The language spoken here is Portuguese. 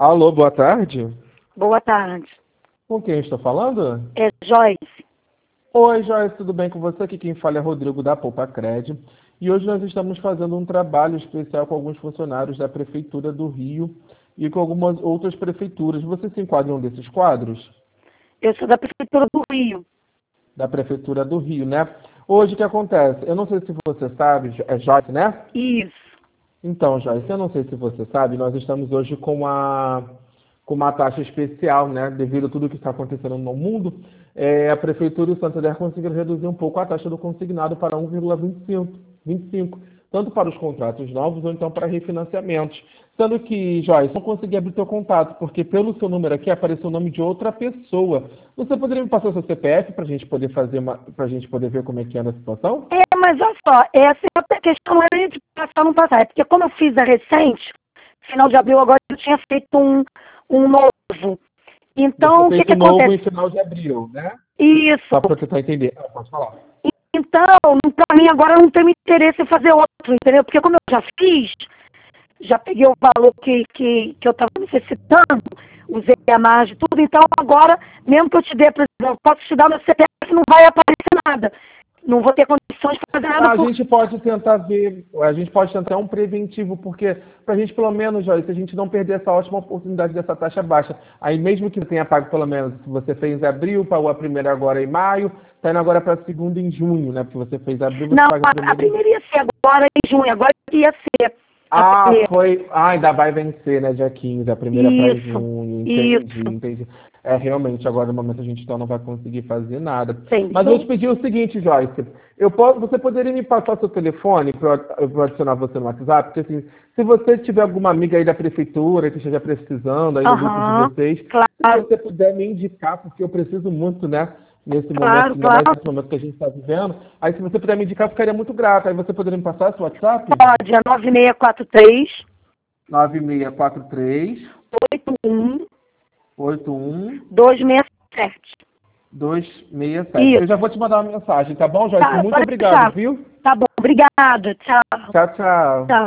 Alô, boa tarde. Boa tarde. Com quem eu estou falando? É Joyce. Oi, Joyce, tudo bem com você? Aqui quem fala é Rodrigo da Poupa Cred. E hoje nós estamos fazendo um trabalho especial com alguns funcionários da Prefeitura do Rio e com algumas outras prefeituras. Você se enquadra em um desses quadros? Eu sou da Prefeitura do Rio. Da Prefeitura do Rio, né? Hoje o que acontece? Eu não sei se você sabe, é Joyce, né? Isso. Então, Joyce, eu não sei se você sabe, nós estamos hoje com uma taxa especial, né? Devido a tudo que está acontecendo no mundo, a Prefeitura e o Santander conseguiram reduzir um pouco a taxa do consignado para 1,25, tanto para os contratos novos ou então para refinanciamentos. Sendo que, Joyce, não consegui abrir teu contato, porque pelo seu número aqui apareceu o nome de outra pessoa. Você poderia me passar o seu CPF para a gente poder para a gente poder ver como é que anda a situação? Mas olha só, essa é a questão, não era de passar ou não passar. É porque como eu fiz a recente, final de abril, agora eu tinha feito um novo. Então, Você o fez que o novo em acontece? final de abril, né? Isso. Só para tentar entender. Pode falar. Então, para mim agora não tem interesse em fazer outro, entendeu? Porque como eu já fiz, já peguei o valor que eu estava necessitando, usei a margem, tudo, então agora, mesmo que eu te dê, por exemplo, posso te dar meu CPF, não vai aparecer nada. Não vou ter condições de fazer nada A por... gente pode tentar ver, a gente pode tentar um preventivo, porque para a gente pelo menos, Joyce, a gente não perder essa ótima oportunidade dessa taxa baixa. Aí mesmo que você tenha pago pelo menos, se você fez em abril, pagou a primeira agora em maio, está indo agora para a segunda em junho, né? Porque você fez abril, você Não, paga a primeira ia ser agora em junho, agora ia ser a Ah, primeira. foi. Ah, ainda vai vencer, né? Dia 15, a primeira para Isso, junho. Entendi, isso. entendi. Realmente, agora no momento a gente então não vai conseguir fazer nada. Mas eu Entendeu? te pedi o seguinte, Joyce. Você poderia me passar seu telefone para eu adicionar você no WhatsApp? Porque assim, se você tiver alguma amiga aí da prefeitura que esteja precisando aí no grupo de Aham, vocês, se claro, você puder me indicar, porque eu preciso muito, né? Nesse momento, claro, ainda mais claro. nesse momento que a gente está vivendo. Aí se você puder me indicar, eu ficaria muito grato. Aí você poderia me passar seu WhatsApp? Pode, é 9643 9643 81 81 267. 267. Eu já Isso. vou te mandar uma mensagem, tá bom, Joyce? Tá, Muito pode obrigado, deixar. viu? Tá bom, obrigada. Tchau. Tchau, tchau. Tchau.